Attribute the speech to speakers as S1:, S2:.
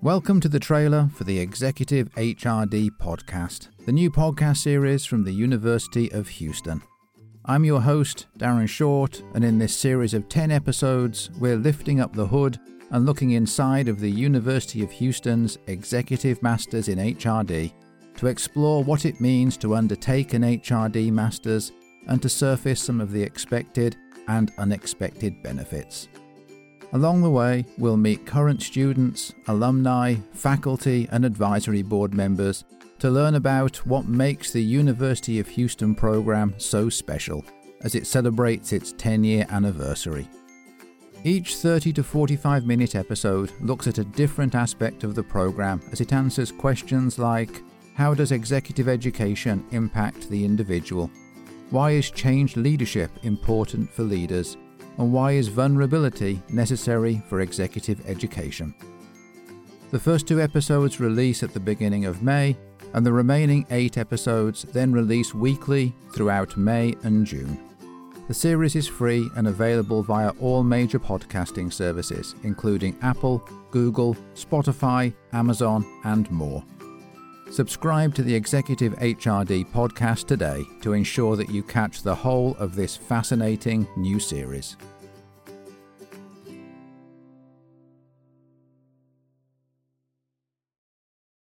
S1: Welcome to the trailer for the Executive HRD podcast, the new podcast series from the University of Houston. I'm your host, Darren Short, and in this series of 10 episodes, we're lifting up the hood and looking inside of the University of Houston's Executive Masters in HRD to explore what it means to undertake an HRD Masters and to surface some of the expected and unexpected benefits. Along the way, we'll meet current students, alumni, faculty and advisory board members to learn about what makes the University of Houston program so special as it celebrates its 10-year anniversary. Each 30 to 45 minute episode looks at a different aspect of the program as it answers questions like, how does executive education impact the individual? Why is changed leadership important for leaders? And why is vulnerability necessary for executive education? The first 2 episodes release at the beginning of May, and the remaining 8 episodes then release weekly throughout May and June. The series is free and available via all major podcasting services, including Apple, Google, Spotify, Amazon, and more. Subscribe to the Executive HRD podcast today to ensure that you catch the whole of this fascinating new series.